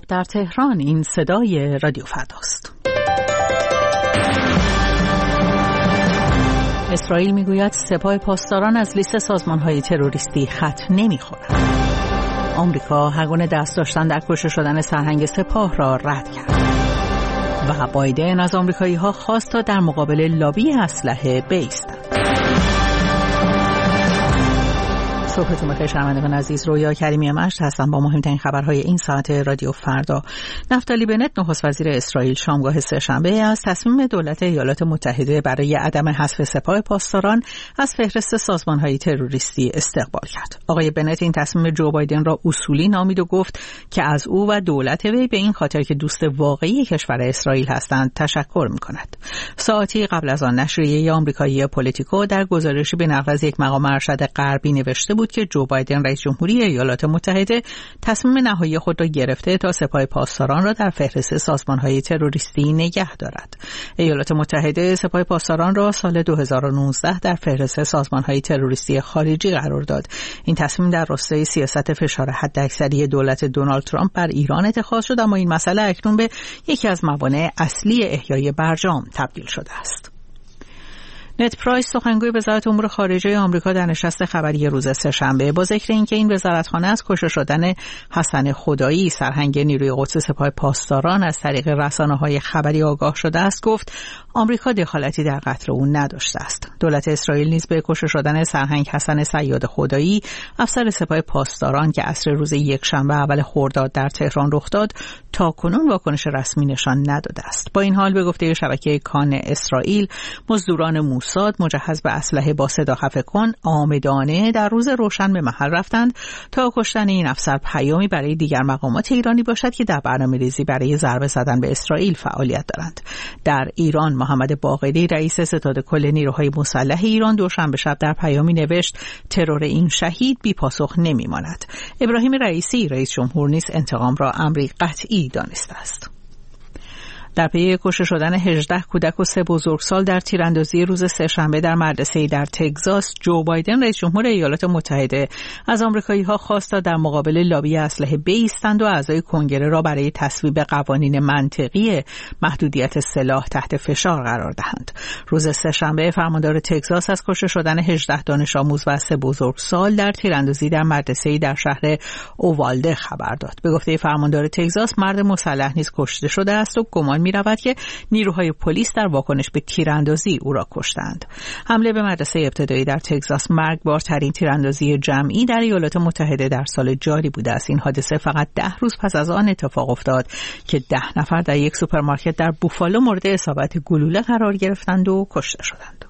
در تهران. این صدای رادیو فرداست. اسرائیل میگوید سپاه پاسداران از لیست سازمان‌های تروریستی خط نمی‌خورد. آمریکا هر گونه دست داشتن در کشته شدن سرهنگ سپاه را رد کرد. و بایدن از آمریکایی‌ها خواست تا در مقابل لابی اسلحه بایستند. صبحتون بخیر شنوندگان عزیز، رویا کریمی مجد هستم با مهمترین خبرهای این ساعت رادیو فردا. نفتالی بنت نخست وزیر اسرائیل شامگاه سه‌شنبه از تصمیم دولت ایالات متحده برای عدم حذف سپاه پاسداران از فهرست سازمان‌های تروریستی استقبال کرد. آقای بنت این تصمیم جو بایدن را اصولی نامید و گفت که از او و دولت وی به این خاطر که دوست واقعی کشور اسرائیل هستند تشکر می‌کند. ساعتی قبل از آن نشریه آمریکایی پولیتیکو در گزارشی به نقل از یک مقام ارشد غربی نوشته بود که جو بایدن رئیس جمهوری ایالات متحده تصمیم نهایی خود را گرفته تا سپاه پاسداران را در فهرست سازمان‌های تروریستی نگه دارد. ایالات متحده سپاه پاسداران را سال 2019 در فهرست سازمان‌های تروریستی خارجی قرار داد. این تصمیم در راستای سیاست فشار حداکثری دولت دونالد ترامپ بر ایران اتخاذ شد، اما این مسئله اکنون به یکی از موانع اصلی احیای برجام تبدیل شده است. نت پرایس سخنگوی وزارت امور خارجه آمریکا در نشست خبری روز سه‌شنبه با ذکر اینکه این وزارتخانه از کشته شدن حسن خدایی سرهنگ نیروی قدس سپاه پاسداران از طریق رسانه‌های خبری آگاه شده است، گفت آمریکا دخالتی در قتل او نداشته است. دولت اسرائیل نیز به کشته شدن سرهنگ حسن صیاد خدایی افسر سپاه پاسداران که عصر روز یکشنبه اول خرداد در تهران رخ داد تاکنون واکنش رسمی نشان نداده است. با این حال به گفته شبکه کان اسرائیل، مزدوران موساد مجهز به اسلحه با صدا خفه کن آمدانه در روز روشن به محل رفتند تا کشتن این افسر پیامی برای دیگر مقامات ایرانی باشد که در برنامه‌ریزی برای ضربه زدن به اسرائیل فعالیت دارند. در ایران محمد باقری رئیس ستاد کل نیروهای مسلح ایران دوشنبه شب در پیامی نوشت ترور این شهید بی پاسخ نمی‌ماند. ابراهیم رئیسی رئیس جمهور نیز انتقام را امری قطعی دانسته است. در پی کشته شدن 18 کودک و 3 بزرگسال در تیراندازی روز سه‌شنبه در مدرسه‌ای در تگزاس، جو بایدن رئیس جمهور ایالات متحده از آمریکایی‌ها خواست تا در مقابل لابی اسلحه بایستند و اعضای کنگره را برای تصویب قوانین منطقی محدودیت سلاح تحت فشار قرار دهند. روز سه‌شنبه فرماندار تگزاس از کشته شدن 18 دانش آموز و 3 بزرگسال در تیراندازی در مدرسه‌ای در شهر اووالده خبر داد. به گفته فرماندار تگزاس، مرد مسلح نیز کشته شده است و گمان می‌رود که نیروهای پلیس در واکنش به تیراندازی او را کشتند. حمله به مدرسه ابتدایی در تگزاس مرگبارترین تیراندازی جمعی در ایالات متحده در سال جاری بوده است. این حادثه فقط 10 روز پس از آن اتفاق افتاد که 10 نفر در یک سوپرمارکت در بوفالو مورد اصابت گلوله قرار گرفتند و کشته شدند.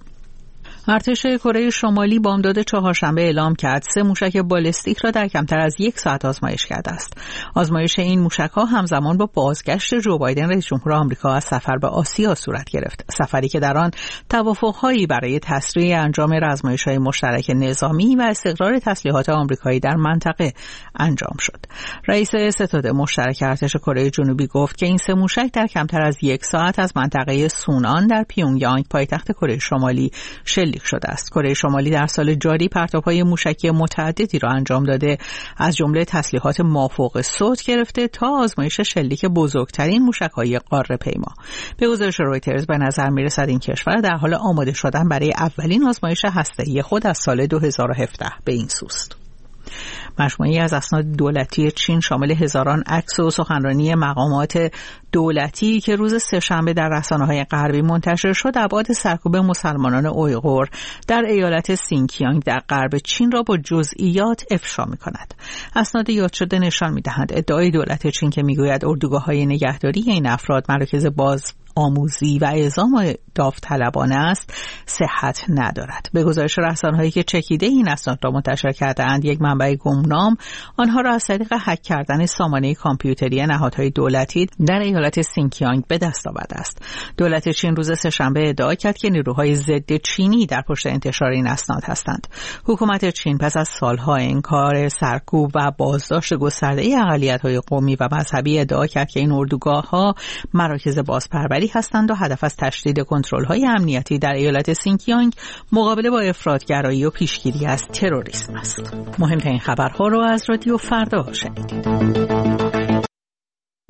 ارتش کره شمالی بامداد چهارشنبه اعلام کرد 3 موشک بالستیک را در کمتر از 1 ساعت آزمایش کرده است. آزمایش این موشک‌ها همزمان با بازگشت جو بایدن رئیس جمهور آمریکا از سفر به آسیا صورت گرفت. سفری که در آن توافق‌هایی برای تسریع انجام آزمایش‌های مشترک نظامی و استقرار تسلیحات آمریکایی در منطقه انجام شد. رئیس ستاد مشترک ارتش کره جنوبی گفت که این 3 موشک در کمتر از 1 ساعت از منطقه سونان در پیونگیانگ پایتخت کره شمالی شلیک شده است. کره شمالی در سال جاری پرتاب‌های موشکی متعددی را انجام داده، از جمله تسلیحات مافوق صوت گرفته تا آزمایش شلیک بزرگترین موشک‌های قاره‌پیما. به گزارش رویترز به نظر می‌رسد این کشور در حال آماده شدن برای اولین آزمایش هسته‌ای خود از سال 2017 به این سوست. مجموعه‌ای از اسناد دولتی چین شامل هزاران عکس و سخنرانی مقامات دولتی که روز سه‌شنبه در رسانه‌های غربی منتشر شد، ابعاد سرکوب مسلمانان اویغور در ایالت سینکیانگ در غرب چین را با جزئیات افشا می‌کند. اسناد یاد شده نشان می‌دهند ادعای دولت چین که می‌گوید اردوگاه‌های نگهداری این افراد مراکز آموزی و اعزام داوطلبانه است صحت ندارد. به گزارش رسانه‌هایی که چکیده این اسناد را منتشر کرده‌اند، یک منبع گمنام آنها را از طریق هک کردن سامانه کامپیوتری نهادهای دولتی در ایالت سینکیانگ به دست آورده است. دولت چین روز سه‌شنبه ادعا کرد که نیروهای ضد چینی در پشت انتشار این اسناد هستند. حکومت چین پس از سالها انکار سرکوب و بازداشت گسترده اقلیت‌های قومی و مذهبی ادعا کرد که این اردوگاه‌ها مراکز بازپروری هستند و هدف از تشدید کنترل‌های امنیتی در ایالت سینکیانگ مقابله با افراطگرایی و پیشگیری از تروریسم است. مهمترین خبرها را از رادیو فردا شنیدید.